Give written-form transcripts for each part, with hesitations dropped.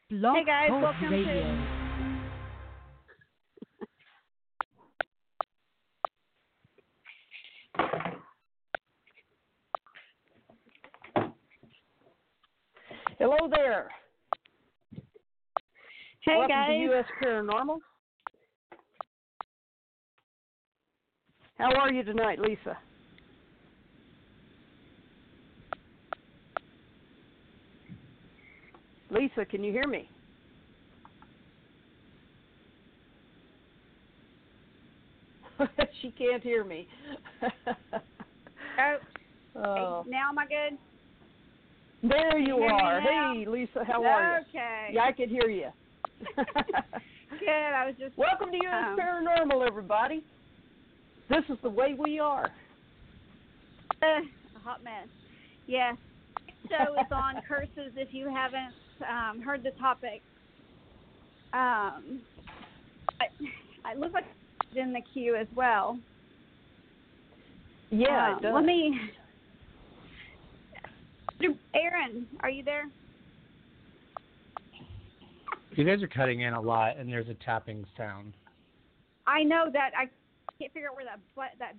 Blog Hey guys, Talk welcome Radio. Hello there. Hey Welcome guys. to U.S. Paranormal. How are you tonight, Lisa? Lisa, can you hear me? She can't hear me. Oh, hey, now am I good? There you hear me are. now? Hey, Lisa, how are you? Okay. Yeah, I can hear you. Good. I was just Welcome to U.S. Paranormal, everybody. This is the way we are. A hot mess. Yes. Show is on curses. If you haven't heard the topic, I look like it's in the queue as well. Yeah, it does. Let me. Aaron, are you there? You guys are cutting in a lot, and there's a tapping sound. I know that. I can't figure out where that.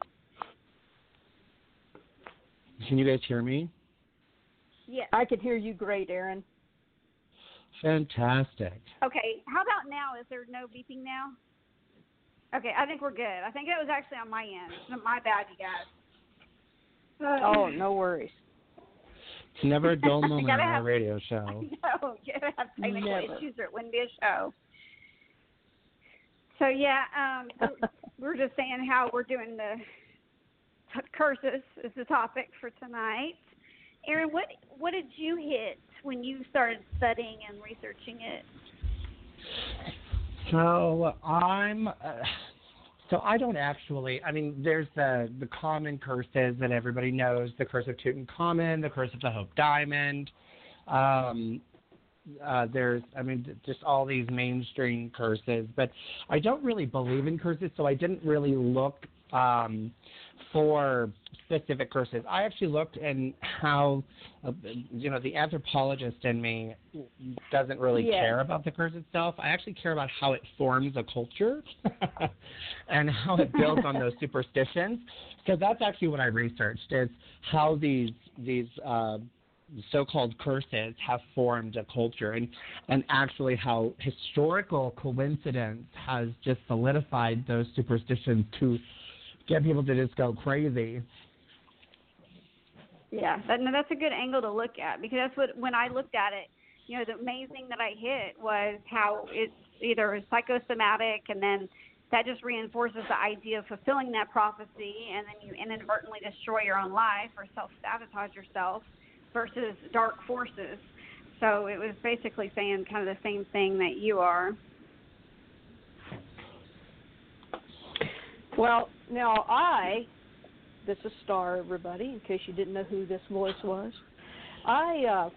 Can you guys hear me? Yes. I can hear you great, Aaron. Fantastic. Okay. How about now? Is there no beeping now? Okay, I think we're good. I think it was actually on my end. My bad, you guys. Oh, no worries. It's never a dull moment on have, our radio show. No, you gotta have technical Never. issues or it wouldn't be a show. So yeah, we're just saying how we're doing the curses is the topic for tonight. Aaron, what did you hit when you started studying and researching it? So I don't actually. I mean, there's the common curses that everybody knows: the curse of Tutankhamun, the curse of the Hope Diamond. There's, just all these mainstream curses. But I don't really believe in curses, so I didn't really look for specific curses. I actually looked in how, the anthropologist in me doesn't really care about the curse itself. I actually care about how it forms a culture and how it builds on those superstitions. So that's actually what I researched, is how these so-called curses have formed a culture, and actually how historical coincidence has just solidified those superstitions to get people to just go crazy. Yeah, that's a good angle to look at, because that's what, when I looked at it, the main thing that I hit was how it's either psychosomatic, and then that just reinforces the idea of fulfilling that prophecy, and then you inadvertently destroy your own life or self-sabotage yourself, versus dark forces. So it was basically saying kind of the same thing that you are. Well, now this is Star, everybody, in case you didn't know who this voice was. I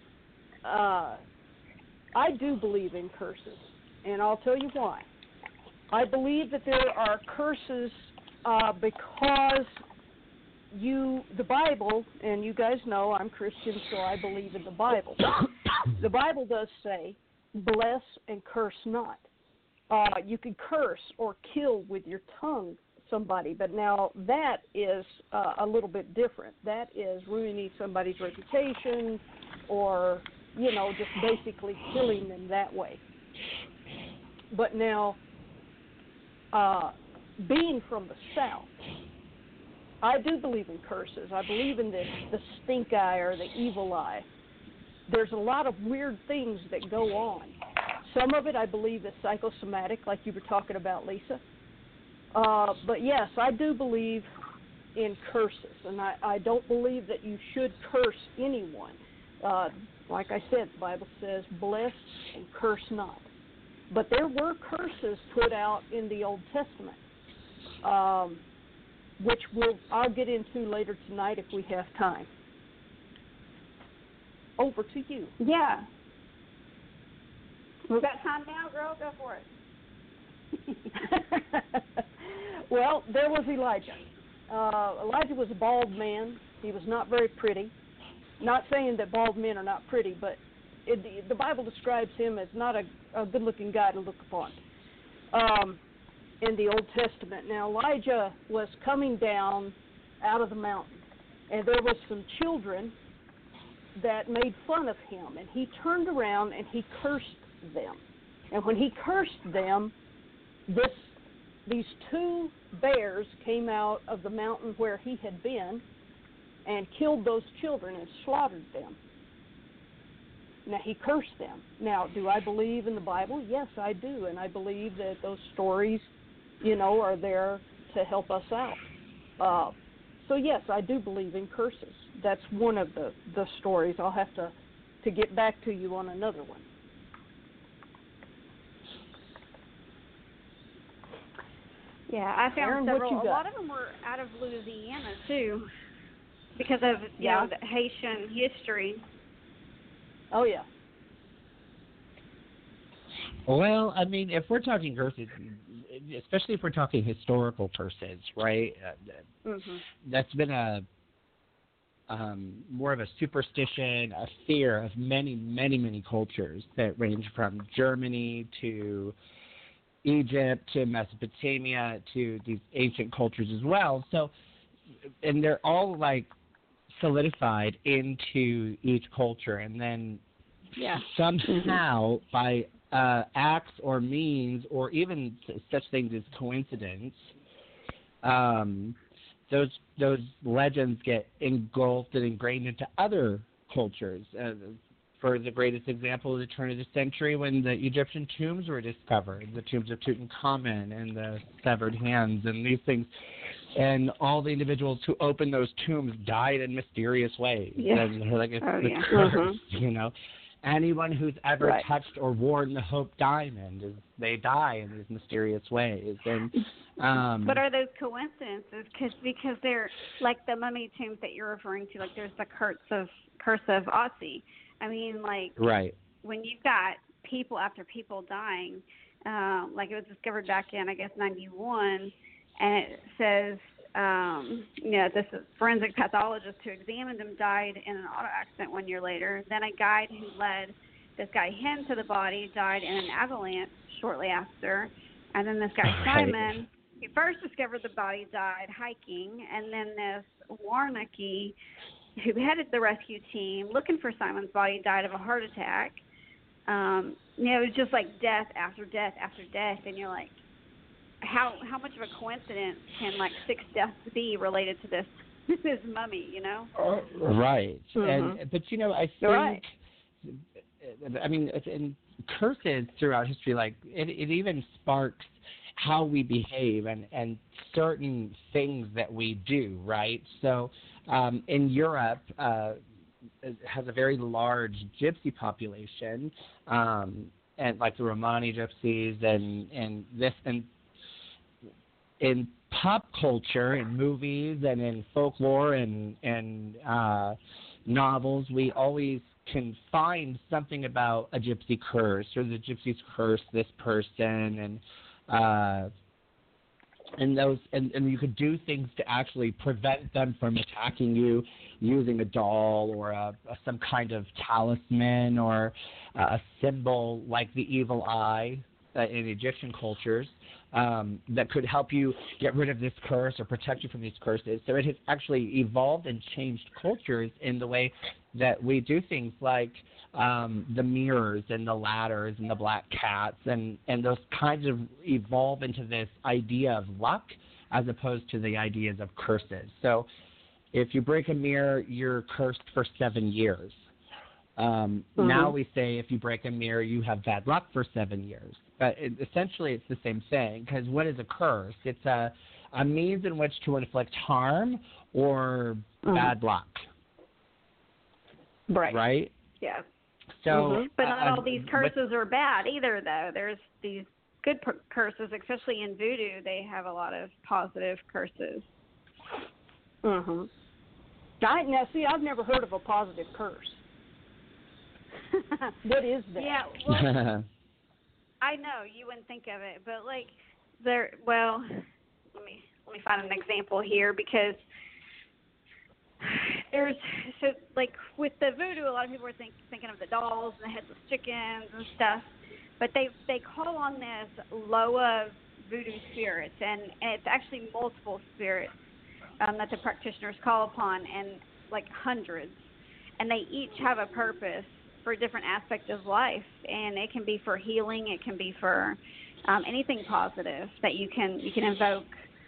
do believe in curses, and I'll tell you why. I believe that there are curses because the Bible, and you guys know I'm Christian, so I believe in the Bible. The Bible does say, bless and curse not. You can curse or kill with your tongue somebody, but now that is a little bit different. That is ruining somebody's reputation, or just basically killing them that way. But now, being from the South, I do believe in curses. I believe in the stink eye or the evil eye. There's a lot of weird things that go on. Some of it I believe is psychosomatic, like you were talking about, Lisa. But yes, I do believe in curses, and I don't believe that you should curse anyone. Like I said, the Bible says, bless and curse not. But there were curses put out in the Old Testament, which I'll get into later tonight if we have time. Over to you. Yeah. We've got time now, girl. Go for it. Well, there was Elijah. Elijah was a bald man. He was not very pretty. Not saying that bald men are not pretty, but the Bible describes him as not a good-looking guy to look upon in the Old Testament. Now, Elijah was coming down out of the mountain, and there was some children that made fun of him, and he turned around and he cursed them. And when he cursed them, these two bears came out of the mountain where he had been and killed those children and slaughtered them. Now, he cursed them. Now, do I believe in the Bible? Yes, I do, and I believe that those stories, are there to help us out. So, yes, I do believe in curses. That's one of the stories. I'll have to get back to you on another one. Yeah, I found Aaron, several. A lot of them were out of Louisiana, too, because of, the Haitian history. Oh, yeah. Well, I mean, if we're talking curses, especially if we're talking historical curses, right? That's been more of a superstition, a fear of many, many, many cultures that range from Germany to Egypt to Mesopotamia to these ancient cultures as well. So, and they're all like solidified into each culture, and then somehow by acts or means or even such things as coincidence, those legends get engulfed and ingrained into other cultures. For the greatest example, the turn of the century when the Egyptian tombs were discovered, the tombs of Tutankhamun and the severed hands and these things. And all the individuals who opened those tombs died in mysterious ways. Yeah. And like it's curse, Anyone who's ever touched or worn the Hope Diamond, they die in these mysterious ways. And but are those coincidences? Because they're like the mummy tombs that you're referring to. Like there's the curse of Otzi. I mean, like when you've got people after people dying, like it was discovered back in, I guess, 91, and it says, this forensic pathologist who examined them died in an auto accident 1 year later. Then a guide who led this guy Hen to the body died in an avalanche shortly after. And then this guy Simon, who first discovered the body, died hiking. And then this Warnacki, who headed the rescue team looking for Simon's body, died of a heart attack. It was just like death after death after death. And you're like, how much of a coincidence can like 6 deaths be related to this mummy, Right. And but I think I mean, in curses throughout history, like it even sparks how we behave and certain things that we do, right? So in Europe, it has a very large gypsy population, and like the Romani gypsies and this and in pop culture, in movies, and in folklore and novels, we always can find something about a gypsy curse or the gypsies curse this person, and you could do things to actually prevent them from attacking you using a doll or some kind of talisman or a symbol like the evil eye in Egyptian cultures. That could help you get rid of this curse or protect you from these curses. So it has actually evolved and changed cultures in the way that we do things like the mirrors and the ladders and the black cats and those kinds of evolve into this idea of luck as opposed to the ideas of curses. So if you break a mirror, you're cursed for 7 years. Now we say if you break a mirror, you have bad luck for 7 years. But essentially it's the same thing, because what is a curse? It's a means in which to inflict harm or bad luck. Right? Yeah. So, but not all these curses are bad either, though. There's these good curses, especially in voodoo. They have a lot of positive curses. Now, see, I've never heard of a positive curse. What is that? Yeah, well, I know you wouldn't think of it, but like let me find an example here, because there's so like with the voodoo, a lot of people are thinking of the dolls and the headless chickens and stuff, but they call on this Loa voodoo spirits, and it's actually multiple spirits that the practitioners call upon, and like hundreds, and they each have a purpose for different aspects of life, and it can be for healing, it can be for anything positive that you can invoke.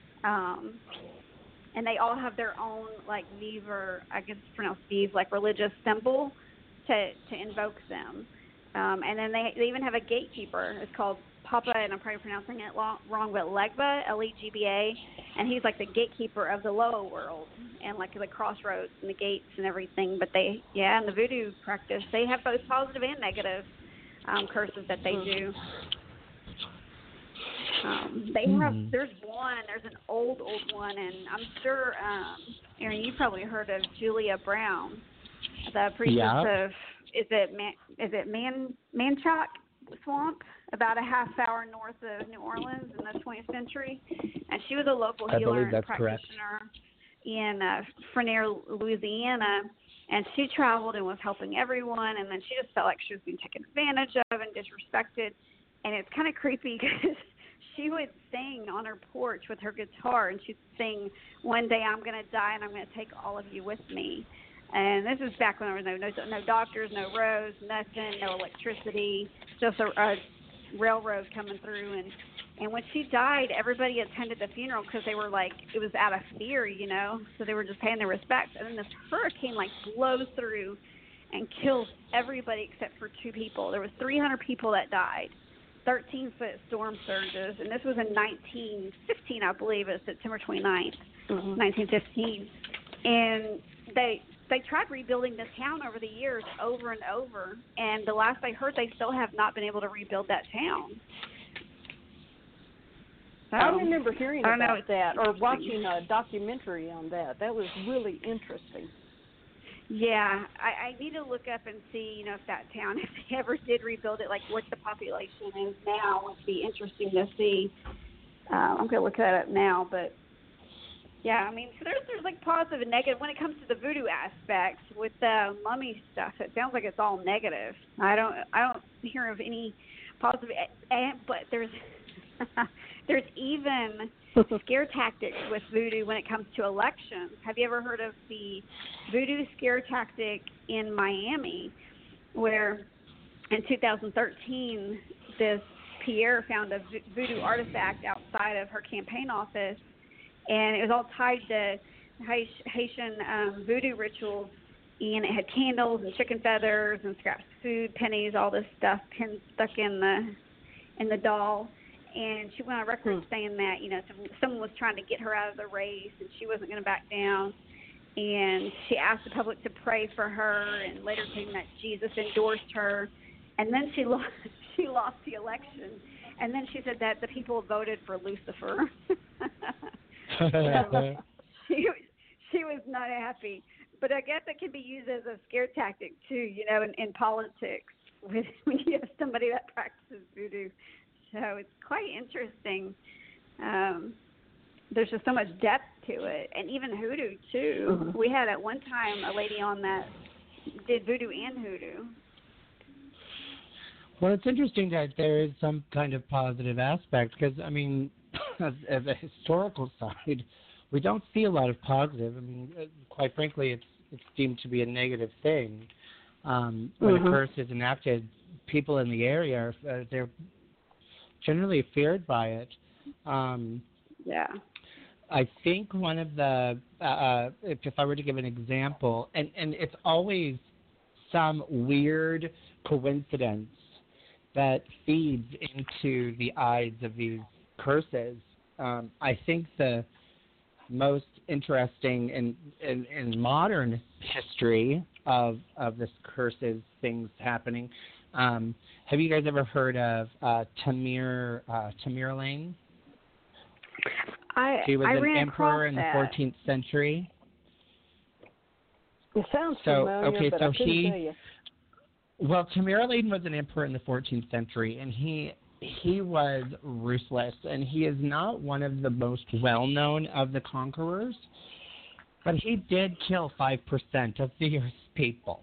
And they all have their own, like, Vive, or I guess it's pronounced Vive, like religious symbol to invoke them. And then they even have a gatekeeper. It's called Papa, and I'm probably pronouncing it wrong, but Legba, Legba, and he's like the gatekeeper of the Loa world and like the crossroads and the gates and everything. But in the voodoo practice, they have both positive and negative curses that they do. There's an old one, and I'm sure, Aaron, you probably heard of Julia Brown, the priestess of, is it Manchac Swamp, about a half hour north of New Orleans in the 20th century, and she was a local healer and practitioner in Frenier, Louisiana, and she traveled and was helping everyone, and then she just felt like she was being taken advantage of and disrespected, and it's kind of creepy because she would sing on her porch with her guitar, and she'd sing, "One day I'm going to die, and I'm going to take all of you with me." And this is back when there was no doctors, no roads, nothing, no electricity, just a railroad coming through. And when she died, everybody attended the funeral because they were like, it was out of fear, so they were just paying their respects. And then this hurricane blows through and kills everybody except for 2 people. There was 300 people that died. 13-foot storm surges, and this was in 1915, I believe. It was September 29th, 1915. And they tried rebuilding this town over the years, over and over, and the last I heard, they still have not been able to rebuild that town. So, I remember hearing about that, or watching a documentary on that. That was really interesting. Yeah, I need to look up and see, if that town, if they ever did rebuild it, like what the population is now. It would be interesting to see. I'm going to look that up now, but yeah, I mean, so there's like positive and negative when it comes to the voodoo aspects with the mummy stuff. It sounds like it's all negative. I don't hear of any positive, but there's even scare tactics with voodoo when it comes to elections. Have you ever heard of the voodoo scare tactic in Miami, where in 2013 this Pierre found a voodoo artifact outside of her campaign office, and it was all tied to Haitian voodoo rituals, and it had candles and chicken feathers and scraps of food, pennies, all this stuff stuck in the doll. And she went on record saying that, someone was trying to get her out of the race, and she wasn't going to back down. And she asked the public to pray for her, and later claimed that Jesus endorsed her. And then she lost the election. And then she said that the people voted for Lucifer. So she was not happy. But I guess it can be used as a scare tactic, too, in politics, when you have somebody that practices voodoo. So it's quite interesting. There's just so much depth to it, and even hoodoo too. Mm-hmm. We had at one time a lady on that did voodoo and hoodoo. Well, it's interesting that there is some kind of positive aspect because, I mean, as a historical side, we don't see a lot of positive. I mean, quite frankly, it's deemed to be a negative thing. When a curse is enacted, people in the area they're generally feared by it. Yeah. I think one of the, if I were to give an example, and it's always some weird coincidence that feeds into the eyes of these curses. I think the most interesting in modern history of this curses things happening. Have you guys ever heard of Tamerlane? She was an emperor in the 14th century. It sounds familiar, but I couldn't tell you. Well, Tamerlane was an emperor in the 14th century, and he was ruthless, and he is not one of the most well-known of the conquerors. But he did kill 5% of the Earth's people.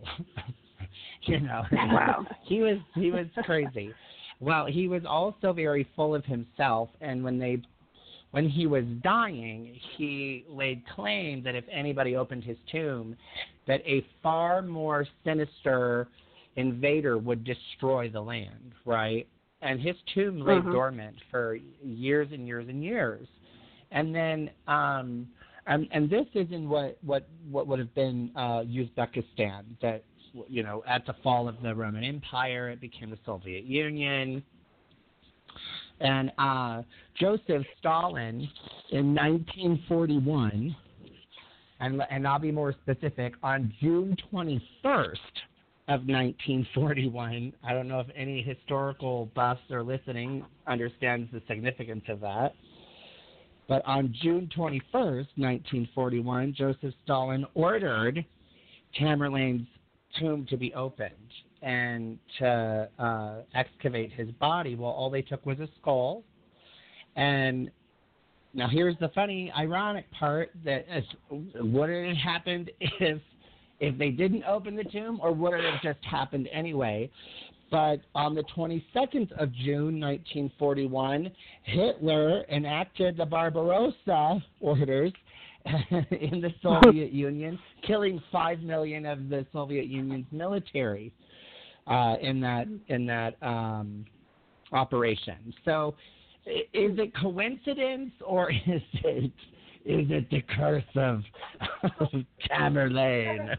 Wow. He was crazy. Well, he was also very full of himself, and when he was dying, he laid claim that if anybody opened his tomb, that a far more sinister invader would destroy the land, right? And his tomb lay dormant for years and years and years. And then, and this is in what would have been Uzbekistan, that, at the fall of the Roman Empire, it became the Soviet Union. And Joseph Stalin in 1941, and I'll be more specific, on June 21st of 1941, I don't know if any historical buffs are listening understands the significance of that, but on June 21st, 1941, Joseph Stalin ordered Tamerlane's tomb to be opened and to excavate his body. Well, all they took was a skull. And now here's the funny, ironic part, that would it have happened if they didn't open the tomb, or would it have just happened anyway? But on the 22nd of June, 1941, Hitler enacted the Barbarossa orders in the Soviet Union, killing 5 million of the Soviet Union's military in that operation. So, is it coincidence, or is it the curse of Tamerlane?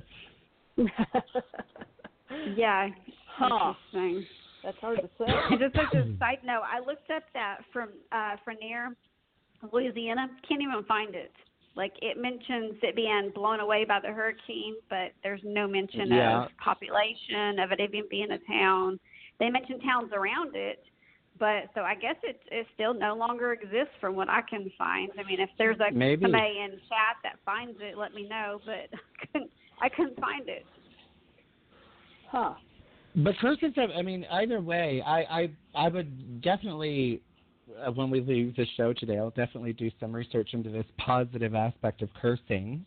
Yeah. Huh. Interesting. That's hard to say. And just as a side note, I looked up that from Frenier, Louisiana. Can't even find it. Like, it mentions it being blown away by the hurricane, but there's no mention of population, of it even being a town. They mention towns around it, but so I guess it still no longer exists from what I can find. I mean, if there's somebody in chat that finds it, let me know, but I couldn't find it. Huh. But curses have, either way, I would definitely, when we leave the show today, I'll definitely do some research into this positive aspect of cursing.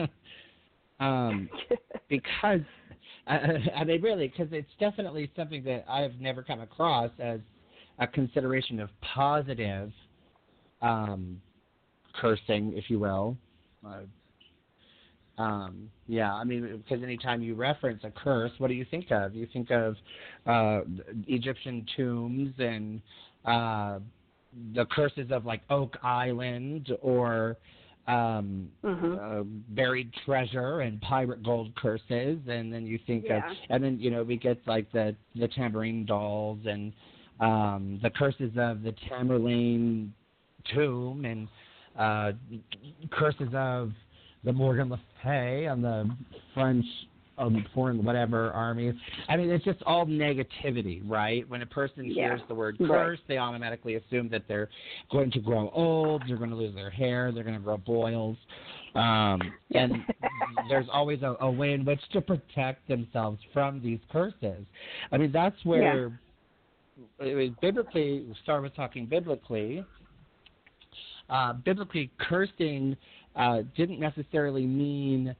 Because, because it's definitely something that I've never come across as a consideration of positive cursing, if you will. Because anytime you reference a curse, what do you think of? You think of Egyptian tombs and the curses of, like, Oak Island, or buried treasure and pirate gold curses, and then you think of, and then, we get, like, the Tamarine dolls and the curses of the Tamerlane tomb, and curses of the Morgan Le Fay and the French foreign whatever armies. It's just all negativity, right? When a person hears the word curse, they automatically assume that they're going to grow old, they're going to lose their hair, they're going to grow boils. And there's always a way in which to protect themselves from these curses. That's where biblically, we'll start with talking biblically. Biblically, cursing didn't necessarily mean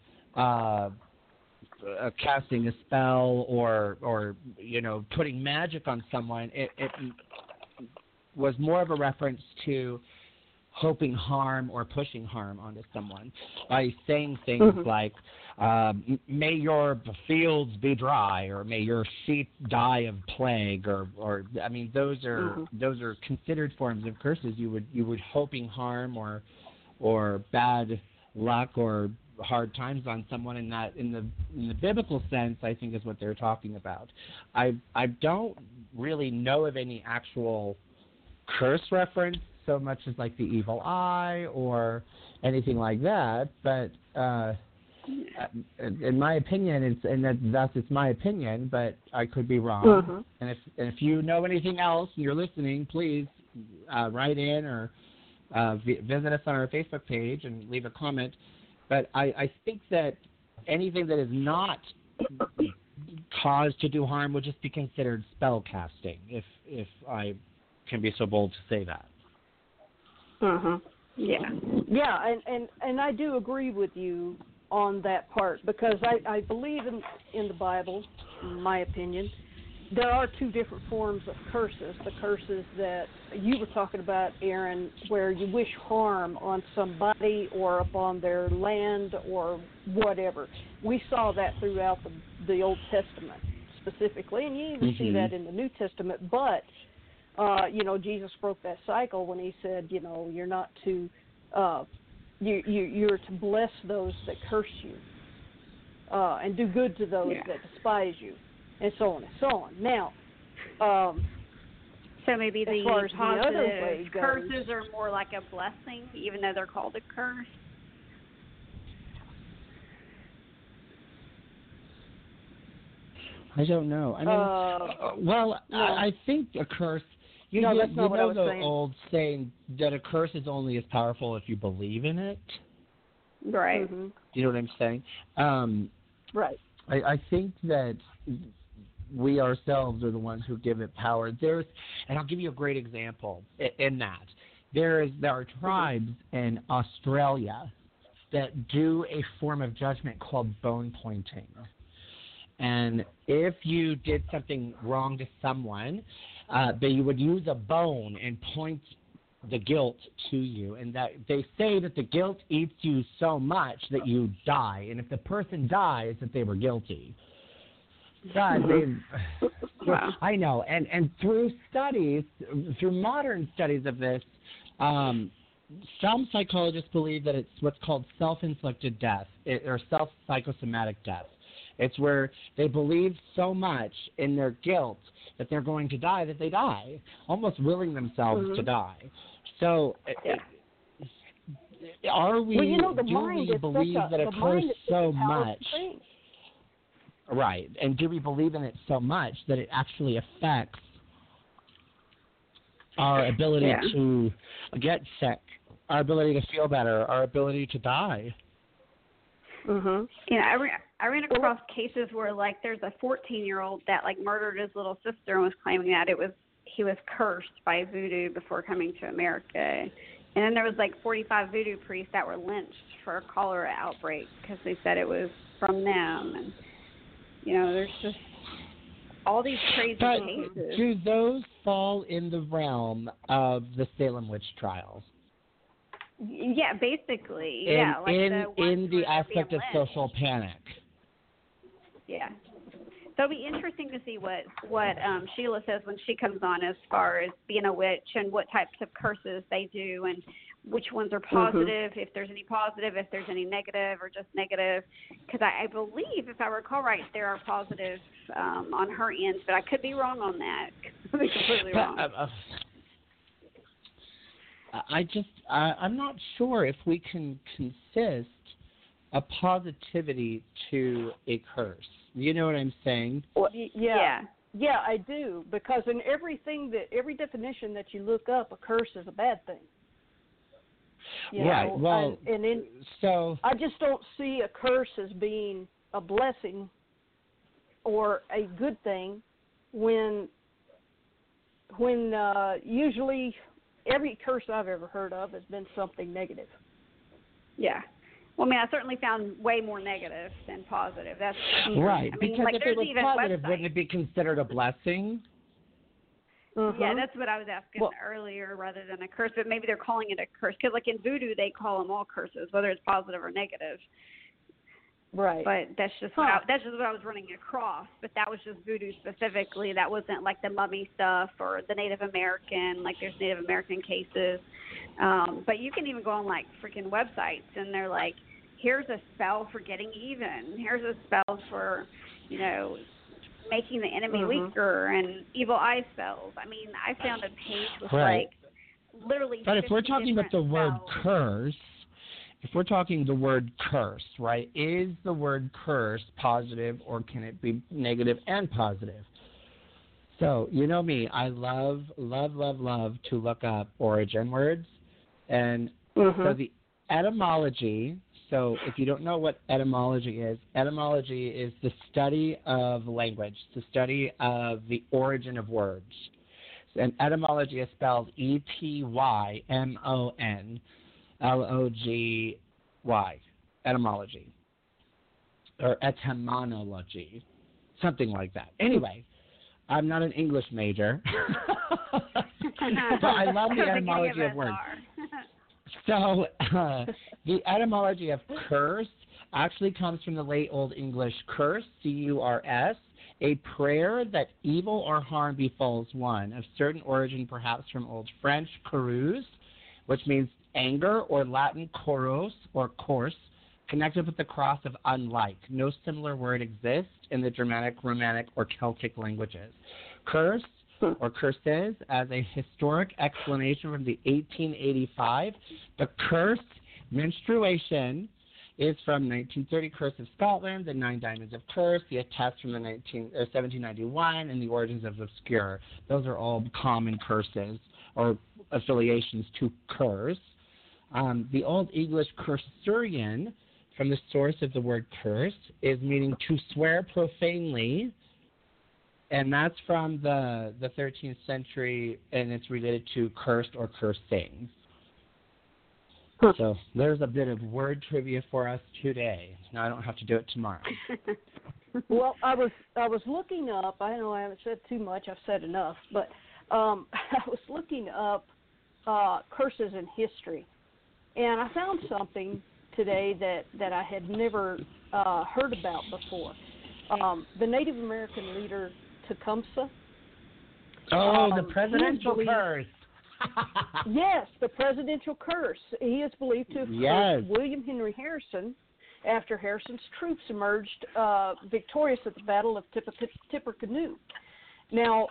casting a spell or putting magic on someone. It was more of a reference to hoping harm or pushing harm onto someone by saying things like, may your fields be dry, or may your sheep die of plague, or those are considered forms of curses. You would hoping harm or bad luck or hard times on someone, in the biblical sense, I think is what they're talking about. I don't really know of any actual curse reference so much as like the evil eye or anything like that, but in my opinion, it's my opinion, but I could be wrong. And if you know anything else and you're listening, please write in or visit us on our Facebook page and leave a comment. But I think that anything that is not caused to do harm would just be considered spell casting, if I can be so bold to say that. Yeah. Yeah, and I do agree with you on that part, because I believe in the Bible, in my opinion. There are two different forms of curses. The curses that you were talking about, Aaron, where you wish harm on somebody or upon their land or whatever. We saw that throughout the Old Testament specifically, and you even see that in the New Testament. But, Jesus broke that cycle when he said, you're not to, you're to bless those that curse you and do good to those that despise you. And so on and so on. Now, so maybe the positive curses are more like a blessing, even though they're called a curse. I don't know. I mean, no. I think a curse. You know the old saying that a curse is only as powerful if you believe in it. Right. Mm-hmm. You know what I'm saying? Right. I think that we ourselves are the ones who give it power. And I'll give you a great example in that. There are tribes in Australia that do a form of judgment called bone pointing. And if you did something wrong to someone, they would use a bone and point the guilt to you. And that they say that the guilt eats you so much that you die. And if the person dies, that they were guilty. God, wow. I know, and through modern studies of this, some psychologists believe that it's what's called self-inflicted death or self-psychosomatic death. It's where they believe so much in their guilt that they're going to die that they die, almost willing themselves to die. So, are we? Do we believe that a curse so much? Right, and do we believe in it so much that it actually affects our ability to get sick, our ability to feel better, our ability to die? Mhm. Yeah, I ran across cases where there's a 14-year-old that murdered his little sister and was claiming that he was cursed by voodoo before coming to America. And then there was 45 voodoo priests that were lynched for a cholera outbreak because they said it was from them. And there's just all these crazy cases. Do those fall in the realm of the Salem witch trials? Yeah, basically. In the aspect of social panic. Yeah. So it'll be interesting to see what Sheila says when she comes on as far as being a witch and what types of curses they do and which ones are positive, if there's any positive, if there's any negative or just negative. Because I believe, if I recall right, there are positive on her end, but I could be wrong on that. I could be completely wrong. I'm not sure if we can consist a positivity to a curse. You know what I'm saying? Well, yeah, I do, because in every definition that you look up, a curse is a bad thing. Right. Well, so I just don't see a curse as being a blessing or a good thing when usually every curse I've ever heard of has been something negative. Yeah. Well, I certainly found way more negative than positive. That's right. Because if it was positive, wouldn't it be considered a blessing? Mm-hmm. Yeah, that's what I was asking earlier, rather than a curse. But maybe they're calling it a curse because, in voodoo, they call them all curses, whether it's positive or negative. Right. But that's just what I was running across. But that was just voodoo specifically. That wasn't the mummy stuff or the Native American. There's Native American cases. But you can even go on freaking websites and they're like, here's a spell for getting even. Here's a spell for, making the enemy weaker and evil eye spells. I found a page with literally. But if we're talking about the word spells. curse, right? Is the word curse positive or can it be negative and positive? So, you know me, I love to look up origin words. And so the etymology, so if you don't know what etymology is the study of language, the study of the origin of words. And etymology is spelled E-T-Y-M-O-N. L-O-G-Y, etymology, or etymology, something like that. Anyway, I'm not an English major, but I love the etymology of words. So the etymology of curse actually comes from the late Old English curse, C-U-R-S, a prayer that evil or harm befalls one, of certain origin perhaps from Old French "couruse," which means anger, or Latin "coros" or course, connected with the cross of unlike. No similar word exists in the Germanic, Romanic, or Celtic languages. Curse, or curses, as a historic explanation from the 1885, the cursed menstruation is from 1930, Curse of Scotland, the Nine Diamonds of Curse, the attest from the 1791, and the origins of obscure. Those are all common curses or affiliations to curse. The Old English cursorian, from the source of the word curse, is meaning to swear profanely, and that's from the 13th century, and it's related to cursed or cursing. So there's a bit of word trivia for us today. Now I don't have to do it tomorrow. Well, I was looking up. I know I haven't said too much. I've said enough, but I was looking up curses in history, and I found something today that I had never heard about before. The Native American leader Tecumseh. Oh, the presidential curse. Yes, the presidential curse. He is believed to have cursed William Henry Harrison after Harrison's troops emerged victorious at the Battle of Tippecanoe. Now,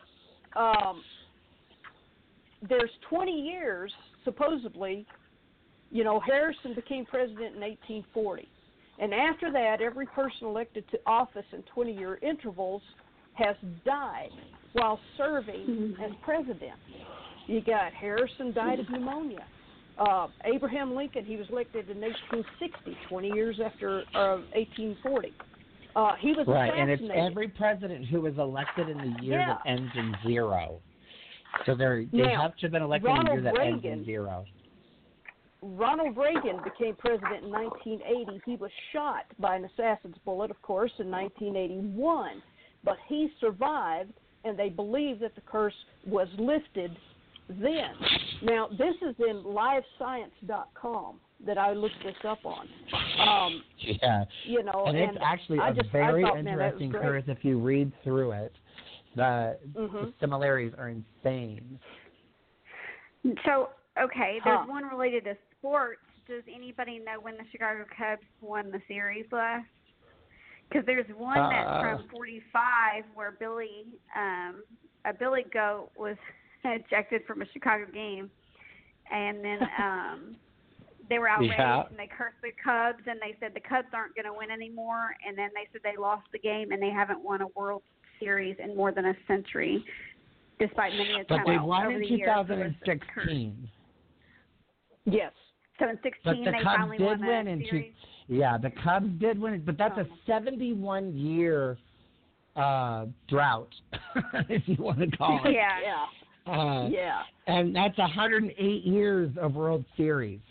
there's 20 years, supposedly, Harrison became president in 1840. And after that, every person elected to office in 20-year intervals has died while serving as president. You got Harrison died of pneumonia. Abraham Lincoln, he was elected in 1860, 20 years after 1840. He was right, assassinated. And it's every president who was elected in the year that ends in 0. So they have to have been elected in the year that ends in 0. Ronald Reagan became president in 1980. He was shot by an assassin's bullet, of course, in 1981. But he survived, and they believe that the curse was lifted then. Now, this is in livescience.com that I looked this up on. And it's actually a very interesting curse if you read through it. The similarities are insane. So, okay, there's one related to sports. Does anybody know when the Chicago Cubs won the series last? Because there's one that's from 45 where a Billy Goat was ejected from a Chicago game, and then they were outraged and they cursed the Cubs, and they said the Cubs aren't going to win anymore, and then they said they lost the game and they haven't won a World Series in more than a century, despite many attempts. But they won over in the 2016. Yes. So in 16 they finally won the series. The Cubs did win it, but that's a 71-year drought, if you want to call it. And that's 108 years of World Series.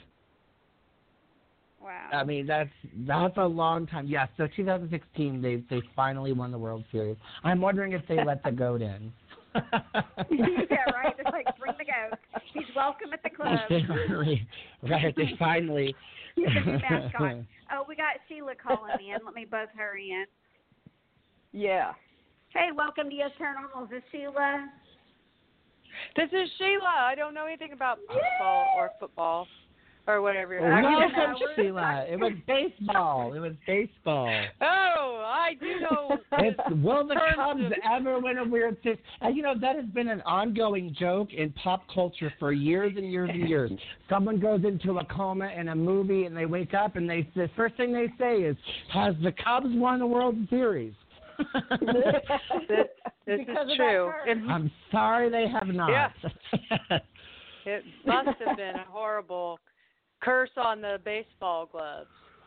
Wow. I mean, that's a long time. Yeah, so 2016, they finally won the World Series. I'm wondering if they let the goat in. Yeah, right. It's like, bring the goat. He's welcome at the club. Right, they finally. He's a new mascot. Oh, we got Sheila calling in. Let me buzz her in. Yeah. Hey, welcome to Yes Paranormal. Is this Sheila? This is Sheila. I don't know anything about baseball or football or whatever you're talking Welcome, about. Sheila. It was baseball. Oh, I do know. Will the Cubs ever win a World Series? And, that has been an ongoing joke in pop culture for years and years and years. Someone goes into a coma in a movie and they wake up and the first thing they say is, has the Cubs won the World Series? This is true. I'm sorry they have not. Yeah. It must have been a horrible curse on the baseball gloves.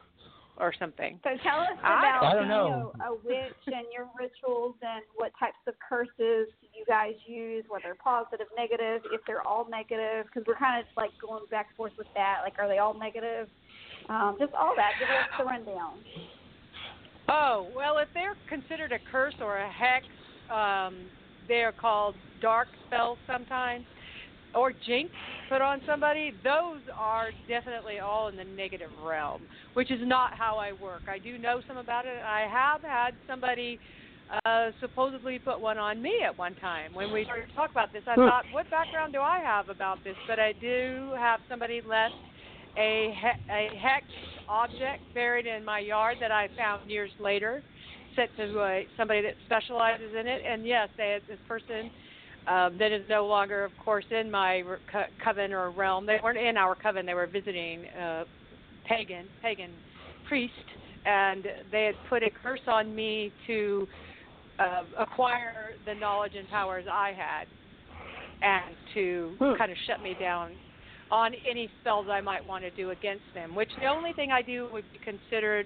or something. So tell us I about don't being know. a witch and your rituals and what types of curses you guys use, whether positive, negative, if they're all negative, because we're kind of like going back and forth with that. Like, are they all negative? Just all that. Give us the rundown. Oh, well, if they're considered a curse or a hex, they're called dark spells sometimes, or jinx put on somebody. Those are definitely all in the negative realm, which is not how I work. I do know some about it. I have had somebody supposedly put one on me at one time. When we started to talk about this, I thought, what background do I have about this? But I do have somebody left a hex object buried in my yard that I found years later, sent to somebody that specializes in it. And yes, this person that is no longer, of course, in my coven or realm. They weren't in our coven. They were visiting pagan priest, and they had put a curse on me to acquire the knowledge and powers I had, and to kind of shut me down on any spells I might want to do against them, which the only thing I do would be considered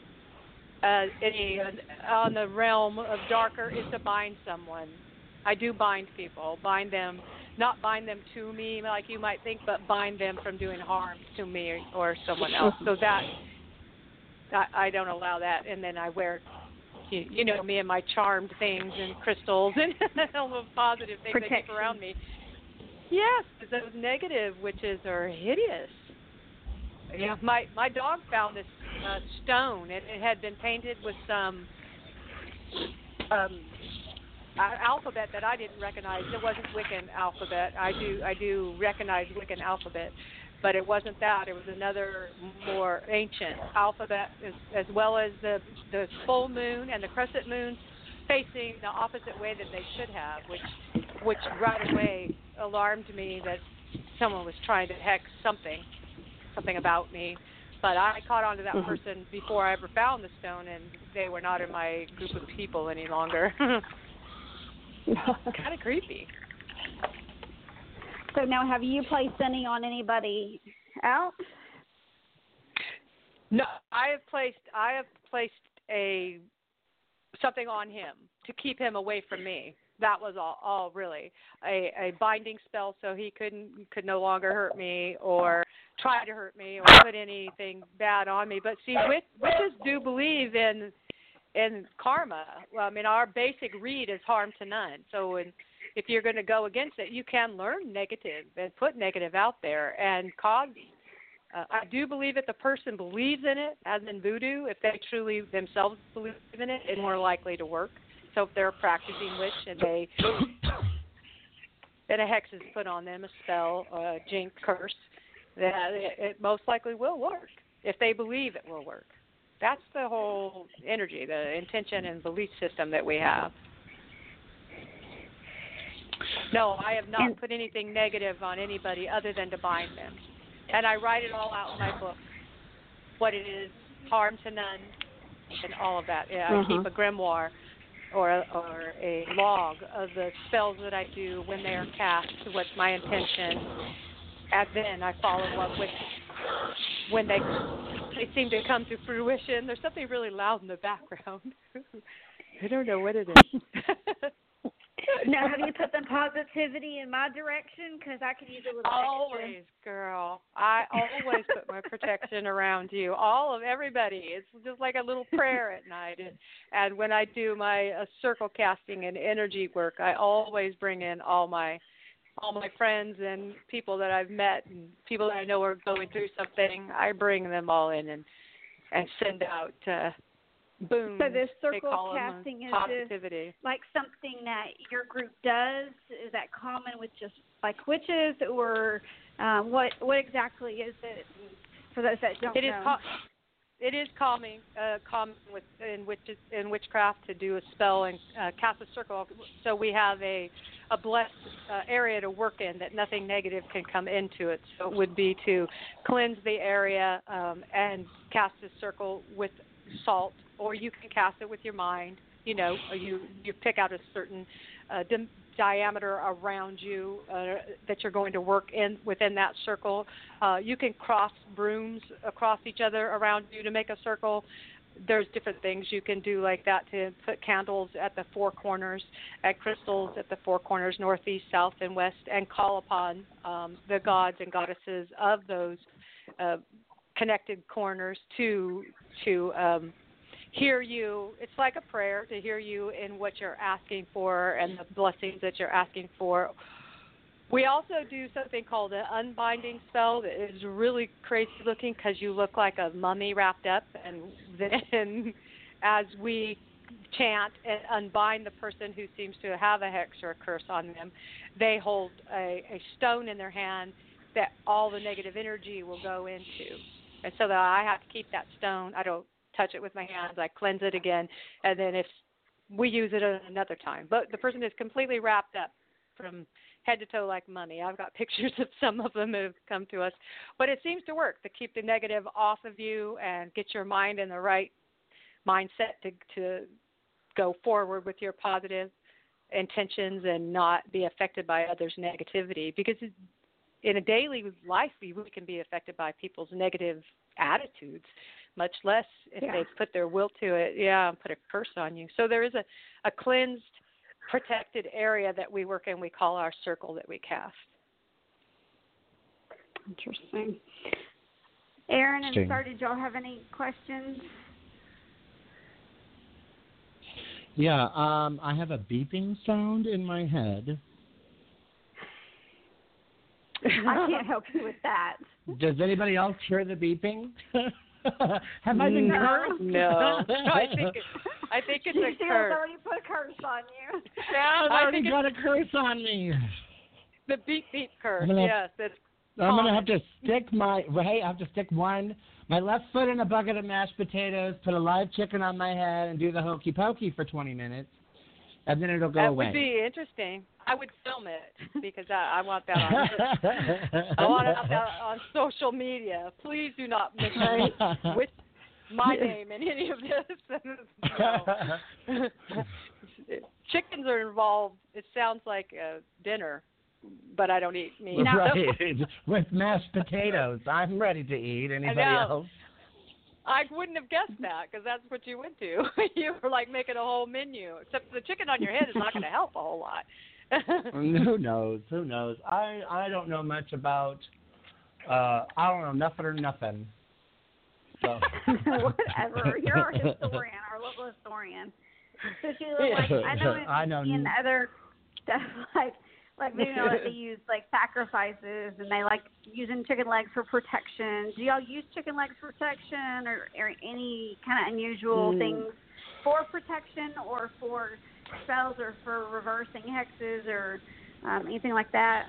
on the realm of darker is to bind someone. I do bind people, not bind them to me like you might think, but bind them from doing harm to me or someone else. So that I don't allow that. And then I wear, you know, me and my charmed things and crystals and all the positive things I keep around me. Yes, those negative witches are hideous. Yeah, my dog found this stone. It had been painted with some alphabet that I didn't recognize. It wasn't Wiccan alphabet. I do recognize Wiccan alphabet, but it wasn't that. It was another more ancient alphabet, as well as the full moon and the crescent moon facing the opposite way that they should have, which right away alarmed me that someone was trying to hex something about me. But I caught on to that person before I ever found the stone, and they were not in my group of people any longer. Kind of creepy. So now, have you placed any on anybody else? No, I have placed something on him to keep him away from me. That was all really a binding spell, so he could no longer hurt me or try to hurt me or put anything bad on me. But see, witches do believe in karma. Well, I mean, our basic read is harm to none. So if you're going to go against it, you can learn negative and put negative out there and cause. I do believe if the person believes in it, as in voodoo, if they truly themselves believe in it, it's more likely to work. So if they're a practicing witch and then a hex is put on them, a spell, a jinx, curse, then it most likely will work if they believe it will work. That's the whole energy, the intention and belief system that we have. No, I have not put anything negative on anybody other than to bind them. And I write it all out in my book, what it is, harm to none, and all of that. Yeah, I keep a grimoire or a log of the spells that I do when they are cast, what's my intention, and then I follow up with when they seem to come to fruition. There's something really loud in the background. I don't know what it is. Now, have you put the positivity in my direction? Because I could use a little Always, girl. I always put my protection around you. Everybody. It's just like a little prayer at night. And when I do my circle casting and energy work, I always bring in all my friends and people that I've met and people that I know are going through something. I bring them all in and send out boom. So this circle casting is positivity. Like something that your group does? Is that common with just like witches, or what exactly is it for those that don't know? It is common in witchcraft to do a spell and cast a circle. So we have a blessed area to work in that nothing negative can come into it. So it would be to cleanse the area and cast a circle with salt, or you can cast it with your mind. You know, you pick out a certain diameter around you that you're going to work in within that circle. You can cross brooms across each other around you to make a circle. There's different things you can do like that, to put candles at the four corners, at crystals at the four corners, north, east, south, and west, and call upon the gods and goddesses of those connected corners to hear you. It's like a prayer to hear you in what you're asking for and the blessings that you're asking for. We also do something called an unbinding spell that is really crazy looking because you look like a mummy wrapped up, and then as we chant and unbind the person who seems to have a hex or a curse on them, they hold a stone in their hand that all the negative energy will go into. And so that I have to keep that stone. I don't touch it with my hands. I cleanse it again, and then if we use it another time. But the person is completely wrapped up from head to toe like mummy. I've got pictures of some of them who have come to us. But it seems to work to keep the negative off of you and get your mind in the right mindset to go forward with your positive intentions and not be affected by others' negativity. Because in a daily life, we can be affected by people's negative attitudes, much less if they put their will to it, and put a curse on you. So there is a cleansed, protected area that we work in. We call our circle that we cast. Interesting. Aaron and Star, did y'all have any questions? Yeah, I have a beeping sound in my head. I can't help you with that. Does anybody else hear the beeping? Have I been cursed? No. I think it's a curse. Already put a curse on you. Yeah, I already got a curse on me. The beep beep curse. Yes, I'm gonna have to stick my my left foot in a bucket of mashed potatoes, put a live chicken on my head, and do the hokey pokey for 20 minutes, and then it'll go away. That would be interesting. I would film it because I want that on. I want that on social media. Please do not mix me with my name in any of this. No. Chickens are involved. It sounds like a dinner, but I don't eat meat. Right, with mashed potatoes. I'm ready to eat. Anybody else? I wouldn't have guessed that because that's what you went to. You were like making a whole menu. Except the chicken on your head is not going to help a whole lot. Who knows? I don't know much about. I don't know nothing or nothing. So. Whatever. You're our historian, our local historian. So she was like, I know in other stuff like maybe they use like sacrifices and they like using chicken legs for protection. Do y'all use chicken legs for protection or any kind of unusual things for protection or for spells or for reversing hexes or anything like that?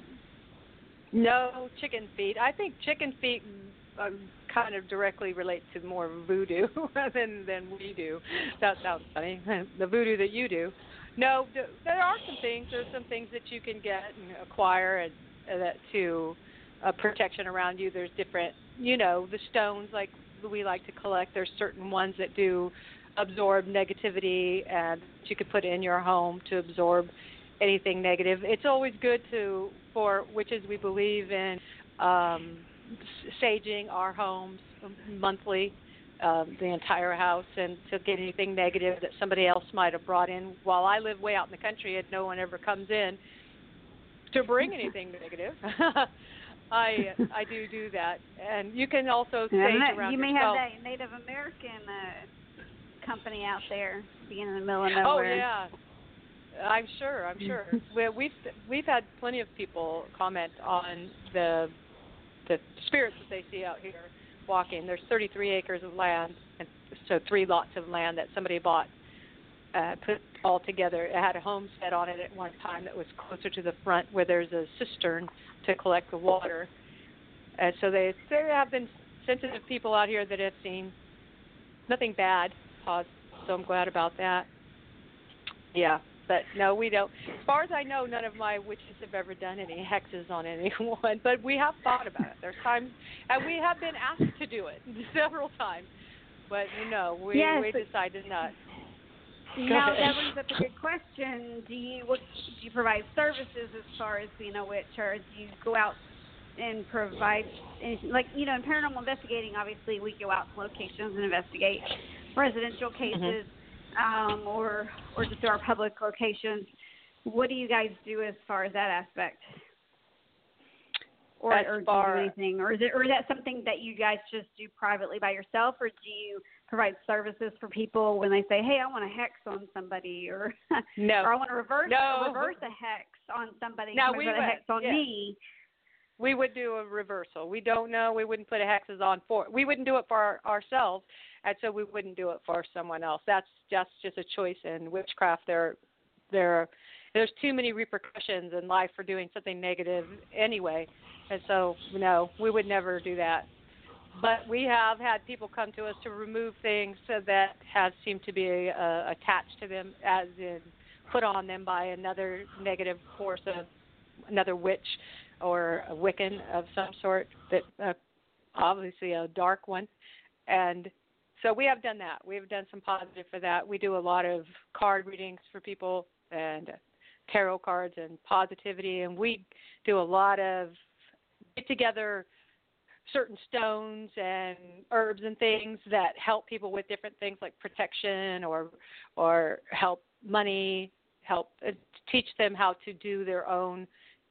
No, chicken feet. I think chicken feet kind of directly relate to more voodoo than we do. That sounds funny. The voodoo that you do. No, there are some things. There's some things that you can get and acquire and that to protection around you. There's different, the stones like we like to collect. There's certain ones that do absorb negativity and you could put in your home to absorb anything negative. It's always good for witches, we believe in saging our homes monthly, the entire house, and to get anything negative that somebody else might have brought in. While I live way out in the country and no one ever comes in to bring anything negative, I do that. And you can also sage around you may yourself. have that Native American company out there being in the middle of nowhere. Oh yeah, I'm sure. We've had plenty of people comment on the spirits that they see out here walking. There's 33 acres of land, and so 3 lots of land that somebody bought, put all together. It had a homestead on it at one time that was closer to the front where there's a cistern to collect the water. And so there have been sensitive people out here that have seen nothing bad. So I'm glad about that. Yeah, but no, we don't. As far as I know, none of my witches have ever done any hexes on anyone, but we have thought about it. There's times, and we have been asked to do it several times, but we decided not. Now that brings up a good question. Do you provide services as far as being a witch, or do you go out and provide anything? Like, in paranormal investigating, obviously we go out to locations and investigate residential cases, or just our public locations. What do you guys do as far as that aspect? Or do you do anything, or is that something that you guys just do privately by yourself, or do you provide services for people when they say, "Hey, I want a hex on somebody," or no, or I want to reverse a hex on somebody, no, we would a hex on me? We would do a reversal. We don't know. We wouldn't put a hexes on we wouldn't do it for ourselves, and so we wouldn't do it for someone else. That's just a choice in witchcraft. There's too many repercussions in life for doing something negative anyway. And so, no, we would never do that. But we have had people come to us to remove things that have seemed to be attached to them, as in put on them by another negative force, of another witch or a Wiccan of some sort, that obviously a dark one. And so we have done that. We've done some positive for that. We do a lot of card readings for people and tarot cards and positivity, and we do a lot of get together certain stones and herbs and things that help people with different things like protection or help money, help teach them how to do their own,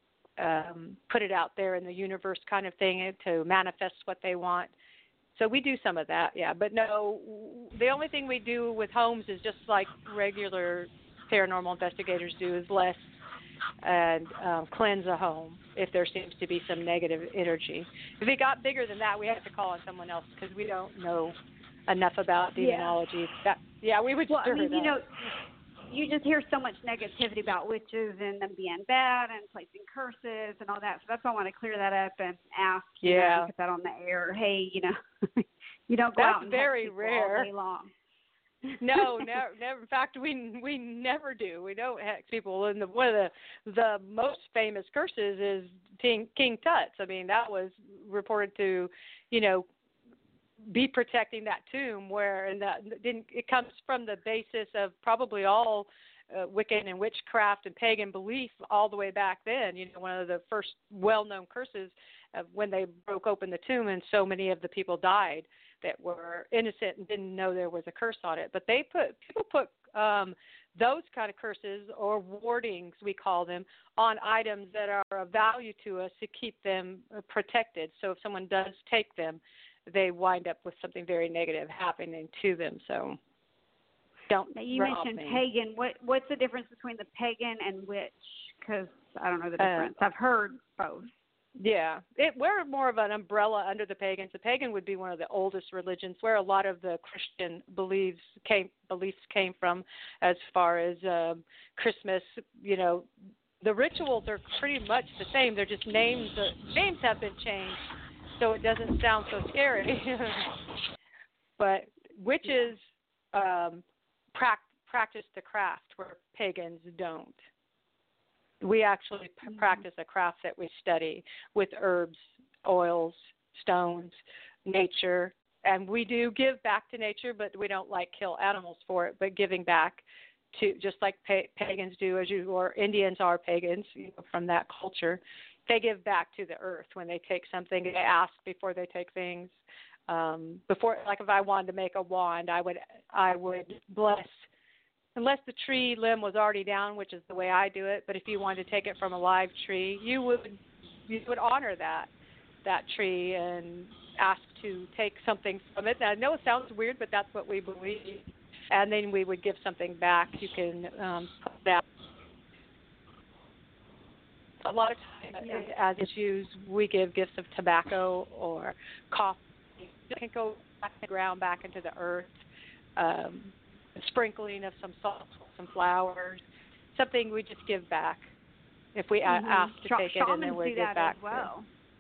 put it out there in the universe kind of thing to manifest what they want. So we do some of that, yeah. But no, the only thing we do with homes is just like regular paranormal investigators do, is less and cleanse a home if there seems to be some negative energy. If it got bigger than that, we have to call on someone else because we don't know enough about demonology. We would stir it up. You just hear so much negativity about witches and them being bad and placing curses and all that. So that's why I want to clear that up and ask, put that on the air. Hey, you don't go out and very rare. all day long. No, never. In fact, we never do. We don't hex people. And one of the most famous curses is King Tut's. I mean, that was reported to, be protecting that tomb, it comes from the basis of probably all Wiccan and witchcraft and pagan belief all the way back then. One of the first well-known curses when they broke open the tomb and so many of the people died that were innocent and didn't know there was a curse on it. But people put those kind of curses, or wardings we call them, on items that are of value to us to keep them protected. So if someone does take them, they wind up with something very negative happening to them. So don't. Now you mentioned pagan. What's the difference between the pagan and witch? Because I don't know the difference. I've heard both. Yeah, we're more of an umbrella under the pagans. The pagan would be one of the oldest religions, where a lot of the Christian beliefs came from, as far as Christmas. The rituals are pretty much the same. They're just names. The names have been changed, so it doesn't sound so scary. But witches practice the craft where pagans don't. We actually practice a craft that we study with herbs, oils, stones, nature, and we do give back to nature, but we don't kill animals for it, but giving back to, just like pagans do, or Indians are pagans, from that culture. They give back to the earth when they take something. They ask before they take things. If I wanted to make a wand, I would bless, unless the tree limb was already down, which is the way I do it. But if you wanted to take it from a live tree, you would honor that tree and ask to take something from it. Now, I know it sounds weird, but that's what we believe. And then we would give something back. You can put that. A lot of times, as Jews, we give gifts of tobacco or coffee. You can go back in the ground, back into the earth. Sprinkling of some salt, some flowers, something we just give back if we ask to take it, and then we give back. As well.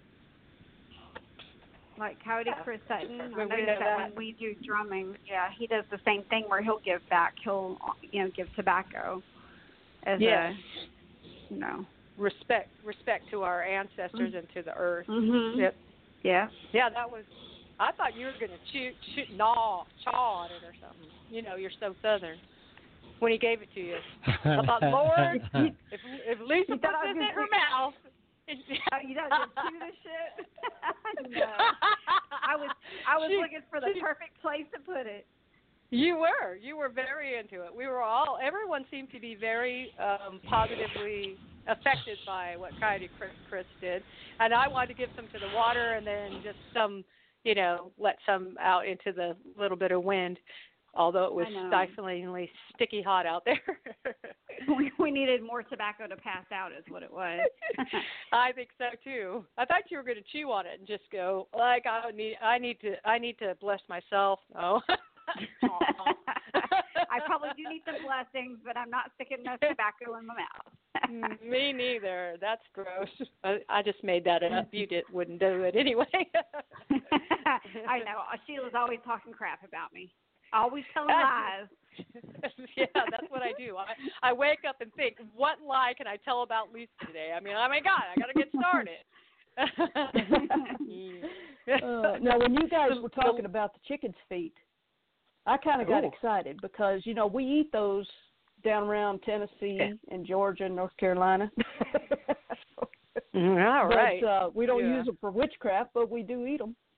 Like Coyote Chris Sutton, I When noticed that when we do drumming, he does the same thing where he'll give back. He'll give tobacco as respect to our ancestors and to the earth. Mm-hmm. Yep. Yeah. Yeah, that was. I thought you were going to chaw on it or something. You're so Southern. when he gave it to you. I thought, Lord, if Lisa puts this in her mouth. You know, just chew the shit. No, I was looking for the perfect place to put it. You were very into it. Everyone seemed to be very positively affected by what Coyote Chris did, and I wanted to give some to the water and then just some, let some out into the little bit of wind. Although it was stiflingly sticky hot out there. we needed more tobacco to pass out is what it was. I think so too. I thought you were going to chew on it and just go like I need to bless myself. No. I probably do need some blessings, but I'm not sticking enough tobacco in my mouth. Me neither. That's gross. I just made that up. You wouldn't do it anyway. I know. Sheila's always talking crap about me. Always telling lies. Yeah, that's what I do. I wake up and think, what lie can I tell about Lisa today? I mean, oh my God, I got to get started. Now, when you guys were talking about the chicken's feet, I kind of got excited because, we eat those down around Tennessee and Georgia and North Carolina. All right. But we don't use them for witchcraft, but we do eat them.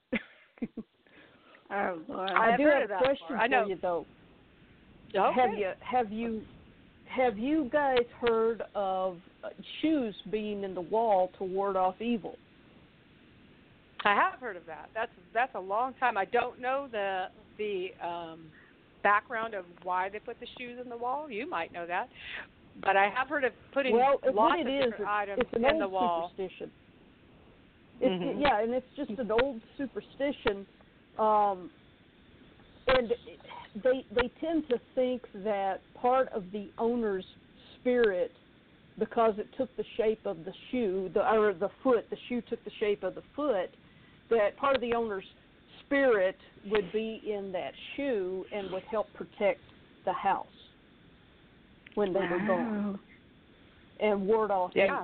Oh, Lord. I do have a question for you, though. Okay. Have you guys heard of shoes being in the wall to ward off evil? I have heard of that. That's a long time. I don't know the background of why they put the shoes in the wall. You might know that, but I have heard of putting lots of different items in the wall. Superstition. Yeah, and it's just an old superstition. And they tend to think that part of the owner's spirit, because it took the shape of the shoe, the shoe took the shape of the foot, that part of the owner's spirit would be in that shoe and would help protect the house when they were gone and ward off evil.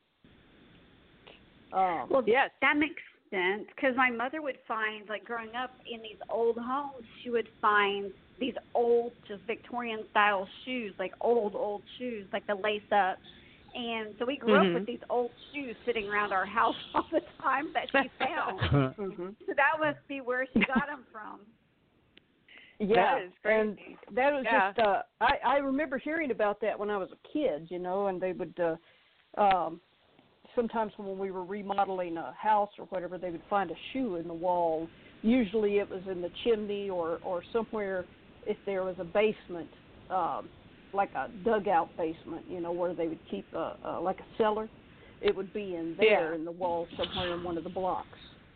Well, yes, that makes sense, because my mother would find, like growing up in these old homes, she would find these old, just Victorian-style shoes, like old shoes, like the lace-up. And so we grew up with these old shoes sitting around our house all the time that she found. So that must be where she got them from. Yeah, that is crazy. And that was just, I remember hearing about that when I was a kid, and they would, sometimes when we were remodeling a house or whatever, they would find a shoe in the wall. Usually it was in the chimney or somewhere if there was a basement, like a dugout basement, where they would keep like a cellar. It would be in there in the wall somewhere in one of the blocks.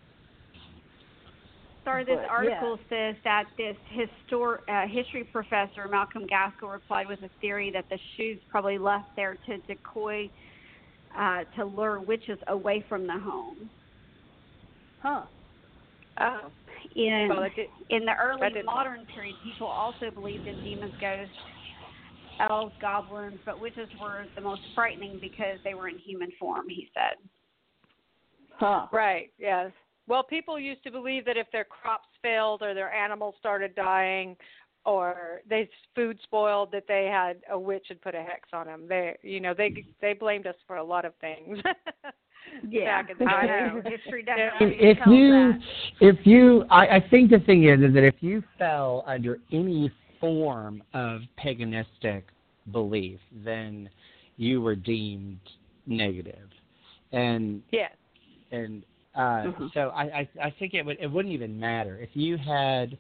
Sorry, this article says that this history professor, Malcolm Gaskell, replied with a theory that the shoes probably left there to decoy, to lure witches away from the home. Huh. Oh. In the early modern period, people also believed in demons, ghosts, elves, goblins, but witches were the most frightening because they were in human form, he said. Huh. Right, yes. Well, people used to believe that if their crops failed or their animals started dying or food spoiled, that they had a witch had put a hex on them. They blamed us for a lot of things. Yeah, back in the day. History definitely I think the thing is that if you fell under any form of paganistic belief, then you were deemed negative. And yes. And so I think it wouldn't even matter if you had,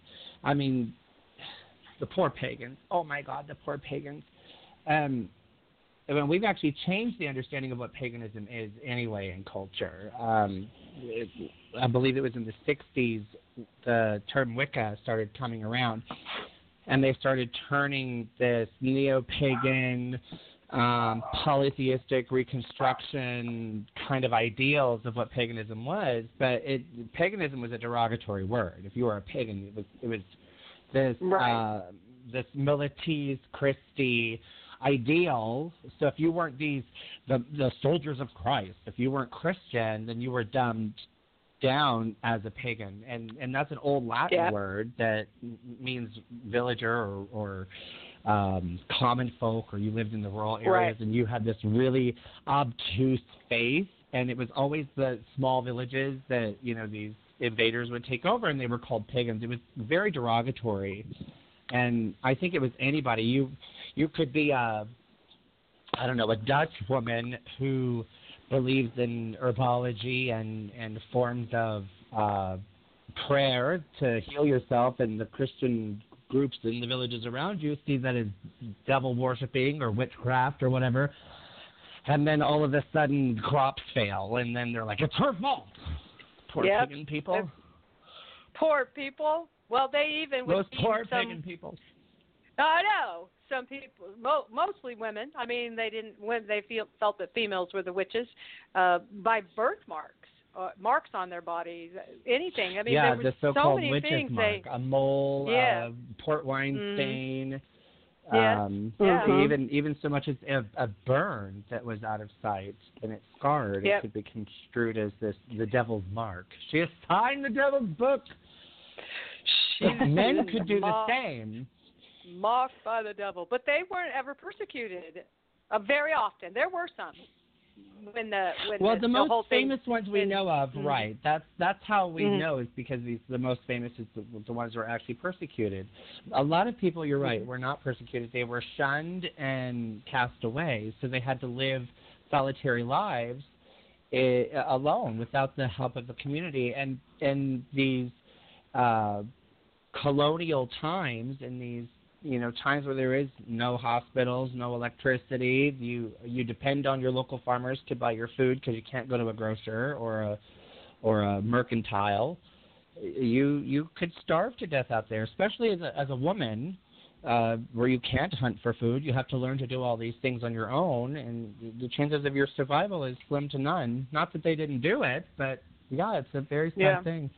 the poor pagans. Oh my God, the poor pagans. We've actually changed the understanding of what paganism is anyway in culture. I believe it was in the 60s the term Wicca started coming around, and they started turning this neo-pagan, polytheistic reconstruction kind of ideals of what paganism was. But paganism was a derogatory word. If you were a pagan, it was this this Milites Christi ideals. So if you weren't the soldiers of Christ, if you weren't Christian, then you were dumbed down as a pagan, and that's an old Latin word that means villager or common folk, or you lived in the rural areas, and you had this really obtuse faith, and it was always the small villages that, you know, these invaders would take over, and they were called pagans. It was very derogatory, and I think it was anybody. You could be a Dutch woman who believes in herbology and forms of prayer to heal yourself, and the Christian groups in the villages around you see that as devil worshipping or witchcraft or whatever, and then all of a sudden crops fail, and then they're like, it's her fault. Poor pagan people. Poor people. Well, they even those poor pagan people. I know. Some people, mostly women. I mean, they felt that females were the witches by birthmarks, marks on their bodies, anything. I mean, there was the so-called so many witches things. Mark, a mole, port wine stain. Even so much as a burn that was out of sight and it scarred, it could be construed as the devil's mark. She has signed the devil's book. Men could do the same. Mocked by the devil, but they weren't ever persecuted. Very often, there were some. The most famous ones we know of, right? That's how we know, is because the most famous is the ones who are actually persecuted. A lot of people, you're right, were not persecuted. They were shunned and cast away, so they had to live solitary lives alone without the help of the community. And in these colonial times, in these times where there is no hospitals, no electricity, you depend on your local farmers to buy your food because you can't go to a grocer or a mercantile. You could starve to death out there, especially as a woman, where you can't hunt for food. You have to learn to do all these things on your own, and the chances of your survival is slim to none. Not that they didn't do it, but it's a very sad thing.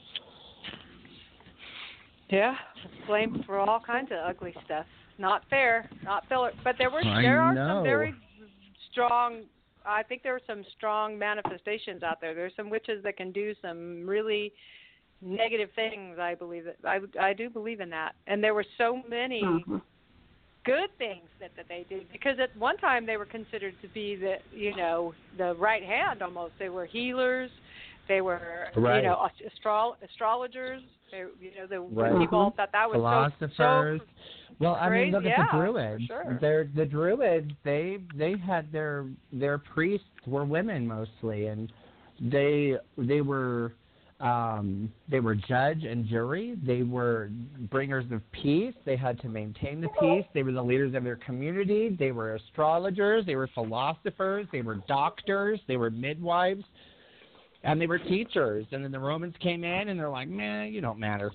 Yeah, blamed for all kinds of ugly stuff. Not fair, but there are some very strong. I think there are some strong manifestations out there. There's some witches that can do some really negative things. I believe that. I do believe in that. And there were so many good things that they did, because at one time they were considered to be the right hand almost. They were healers. They were astrologers. People thought that was philosophers. So I mean, look at the Druids. Sure. The Druids, they had their priests were women mostly, and they were judge and jury. They were bringers of peace. They had to maintain the peace. They were the leaders of their community. They were astrologers. They were philosophers. They were doctors. They were midwives. And they were teachers. And then the Romans came in, and they're like, man, you don't matter.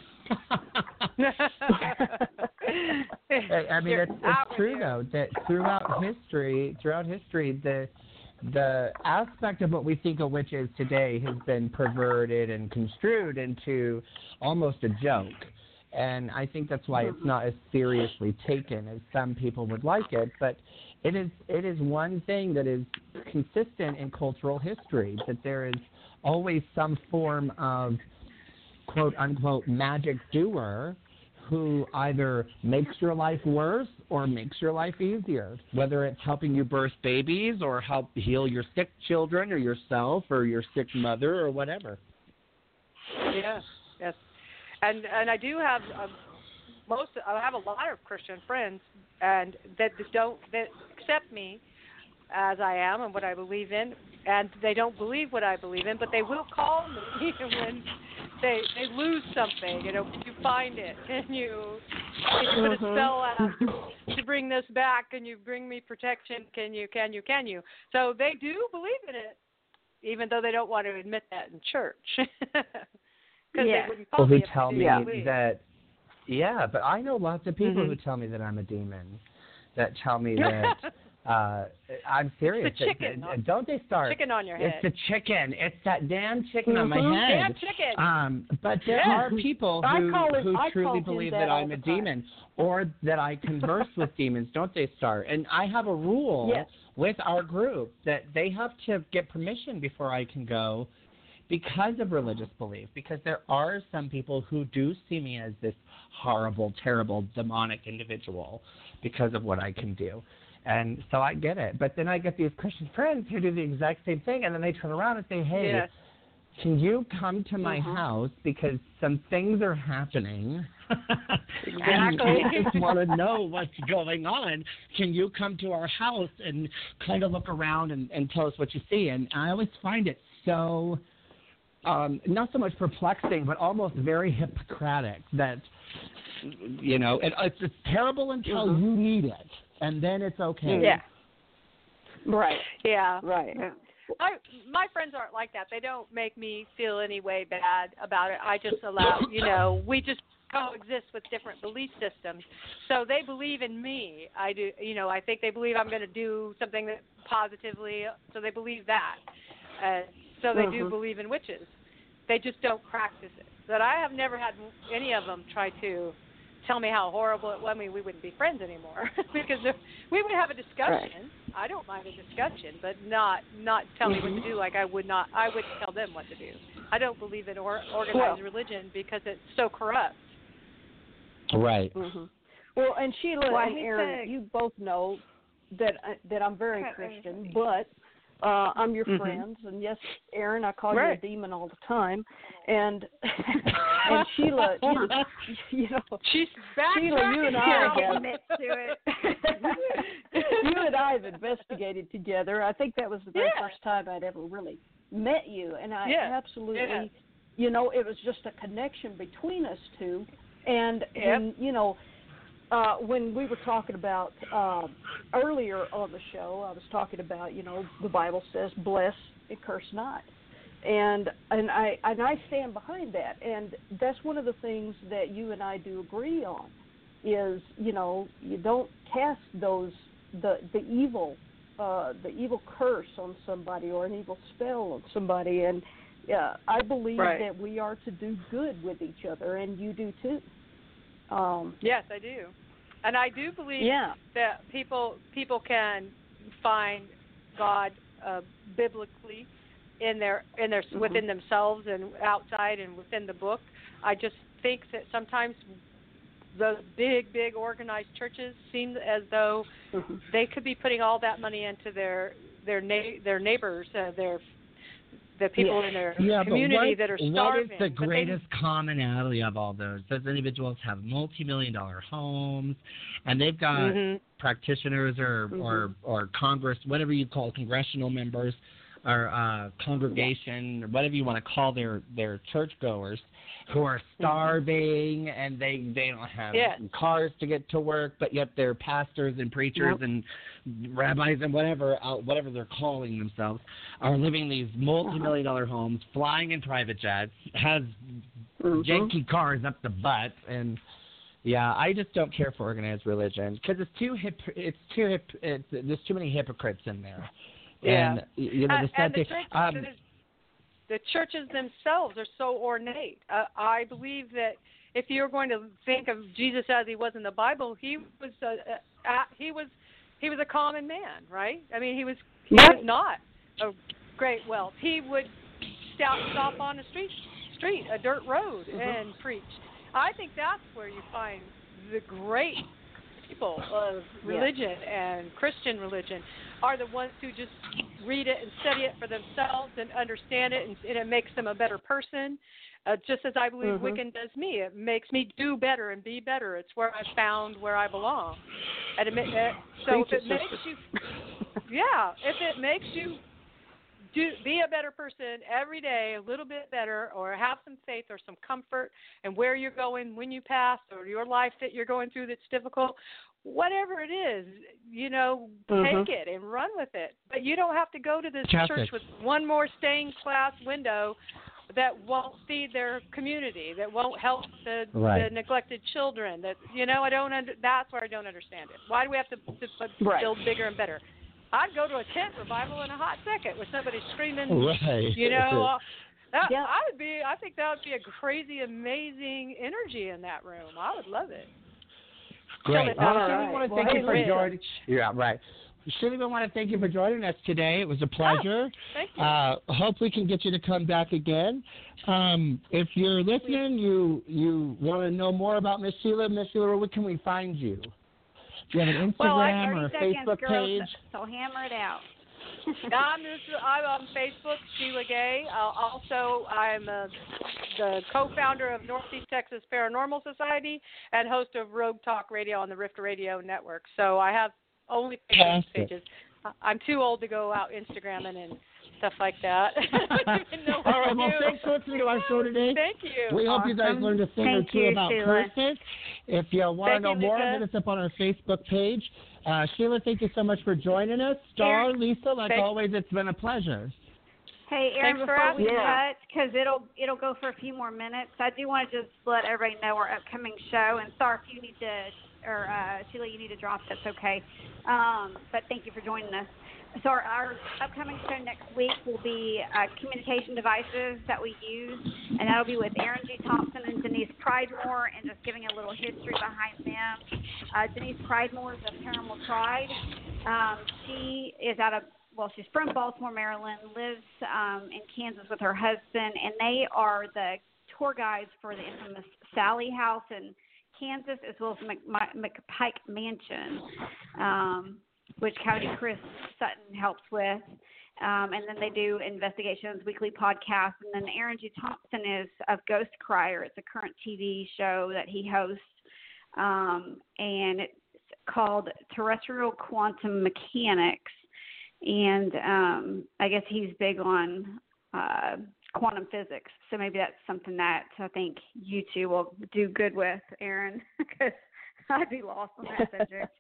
I mean, it's true, though, that throughout history, the aspect of what we think a witch is today has been perverted and construed into almost a joke. And I think that's why it's not as seriously taken as some people would like it. But it is one thing that is consistent in cultural history, that there is always some form of quote-unquote magic doer who either makes your life worse or makes your life easier, whether it's helping you birth babies or help heal your sick children or yourself or your sick mother or whatever. Yes. And I do have I have a lot of Christian friends, and that accept me as I am and what I believe in, and they don't believe what I believe in, but they will call me when they lose something. Can you find it? Can you put a spell out to bring this back? Can you bring me protection? Can you? So they do believe in it, even though they don't want to admit that in church. They wouldn't call who me tell me that. Yeah, but I know lots of people who tell me that I'm a demon, that tell me that I'm serious. It's the chicken. Don't they start? Chicken on your head. It's the chicken. It's that damn chicken on my head. Damn chicken. But there are people who truly believe that I'm a demon, or that I converse with demons, don't they, Star? And I have a rule with our group that they have to get permission before I can go because of religious belief, because there are some people who do see me as this horrible, terrible, demonic individual because of what I can do. And so I get it. But then I get these Christian friends who do the exact same thing, and then they turn around and say, hey, can you come to my house because some things are happening and I just want to know what's going on. Can you come to our house and kind of look around and tell us what you see? And I always find it so, not so much perplexing, but almost very Hippocratic that, you know, it's terrible until you need it, and then it's okay. Yeah. Right. Yeah. Right. My friends aren't like that. They don't make me feel any way bad about it. I just allow, you know, we just coexist with different belief systems. So they believe in me. I do, you know, I think they believe I'm going to do something that positively, so they believe that. So they do believe in witches. They just don't practice it. But I have never had any of them try to tell me how horrible it was. I mean, we wouldn't be friends anymore because we would have a discussion. Right. I don't mind a discussion, but not tell me what to do. Like I wouldn't tell them what to do. I don't believe in organized religion because it's so corrupt. Right. Well, and Sheila and Aaron, you both know that I'm very Christian, but I'm your friends, and yes, Aaron, I call you a demon all the time, and Sheila, you know, she's back. Sheila, you and I have admit to it. you and I have investigated together. I think that was the very first time I'd ever really met you, and I absolutely, you know, it was just a connection between us two, and you know. When we were talking about earlier on the show, I was talking about, you know, the Bible says, bless and curse not. And I stand behind that. And that's one of the things that you and I do agree on is, you know, you don't cast the evil curse on somebody or an evil spell on somebody. And I believe that we are to do good with each other, and you do too. Yes, I do, and I do believe that people can find God biblically in their within themselves and outside and within the book. I just think that sometimes those big organized churches seem as though they could be putting all that money into their neighbors, the people in their community that are starving. What is the greatest commonality of all those? Those individuals have multi-million-dollar homes, and they've got practitioners or Congress, whatever you call congressional members, or congregation, or whatever you want to call their churchgoers, who are starving and they don't have cars to get to work, but yet they're pastors and preachers and rabbis and whatever they're calling themselves, are living these multi-million-dollar homes, flying in private jets, has janky cars up the butt, and I just don't care for organized religion because there's too many hypocrites in there. And you know, the churches themselves are so ornate. I believe that if you're going to think of Jesus as he was in the Bible, he was a common man, right? I mean, he was not a great wealth. He would stop on a street, a dirt road, and preach. I think that's where you find the great people of religion and Christian religion are the ones who just read it and study it for themselves and understand it, and it makes them a better person, just as I believe Wiccan does me. It makes me do better and be better. It's where I found where I belong. And so if it makes you be a better person every day, a little bit better, or have some faith or some comfort in where you're going when you pass, or your life that you're going through that's difficult, whatever it is, you know, take it and run with it. But you don't have to go to this church with one more stained glass window that won't feed their community, that won't help the neglected children. That, you know, that's where I don't understand it. Why do we have to build bigger and better? I'd go to a tent revival in a hot second with somebody screaming, you know. I think that would be a crazy, amazing energy in that room. I would love it. Great. We want to thank you for joining. Yeah, right. Sheila, we want to thank you for joining us today. It was a pleasure. Thank you. Hope we can get you to come back again. If you're listening, you want to know more about Miss Sheila, where can we find you? Do you have an Instagram or a Facebook page? So hammer it out. I'm on Facebook, Sheila Gay. Also, I'm the co-founder of Northeast Texas Paranormal Society and host of Rogue Talk Radio on the Rift Radio Network. So I have only Facebook pages. I'm too old to go out Instagramming and stuff like that. All right, well, thanks for listening to our show today. Thank you. We hope you guys learned a thing or two about curses. If you want to know more, hit us up on our Facebook page. Sheila, thank you so much for joining us. Star, Lisa, like always, it's been a pleasure. Hey, Erin, before we cut, because it'll go for a few more minutes, I do want to just let everybody know our upcoming show. And Star, if you need to, or Sheila, you need to drop, that's okay. But thank you for joining us. So our upcoming show next week will be communication devices that we use, and that'll be with Erin G. Thompson and Denise Pridemore, and just giving a little history behind them. Denise Pridemore is a Paranormal Tribe. She is she's from Baltimore, Maryland, lives in Kansas with her husband, and they are the tour guides for the infamous Sally House in Kansas, as well as McPike Mansion, which County Chris Sutton helps with. And then they do investigations, weekly podcasts. And then Erin G. Thompson is of Ghost Crier. It's a current TV show that he hosts. And it's called Terrestrial Quantum Mechanics. And I guess he's big on quantum physics. So maybe that's something that I think you two will do good with, Erin, because I'd be lost on that subject.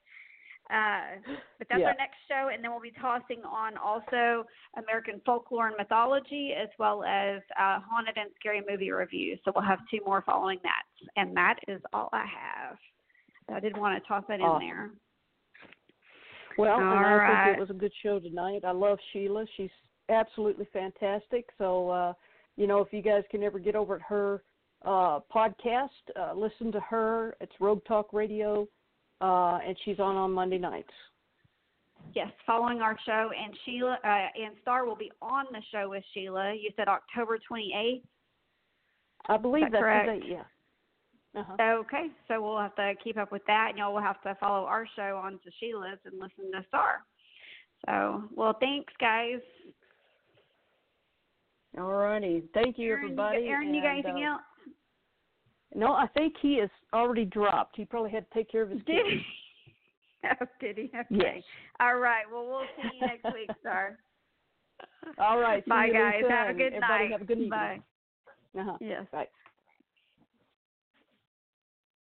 But that's our next show, and then we'll be tossing on also American folklore and mythology, as well as haunted and scary movie reviews. So we'll have 2 more following that, and that is all I have. I did want to toss that in there. Well, I think it was a good show tonight. I love Sheila. She's absolutely fantastic. So, if you guys can ever get over at her podcast, listen to her. It's Rogue Talk Radio. And she's on Monday nights. Yes, following our show, and Sheila and Star will be on the show with Sheila. You said October 28th? I believe that's correct? The date, yeah. Uh-huh. Okay, so we'll have to keep up with that, and y'all will have to follow our show on to Sheila's and listen to Star. So, well, thanks, guys. All righty. Thank you, everybody. Erin, you got anything else? No, I think he has already dropped. He probably had to take care of his kids. Did he? Oh, did he? Okay. Yes. All right. Well, we'll see you next week, Star. All right. Bye, guys. Lisa, have a good everybody night. Have a good evening. Bye. Uh-huh. Yes. Bye.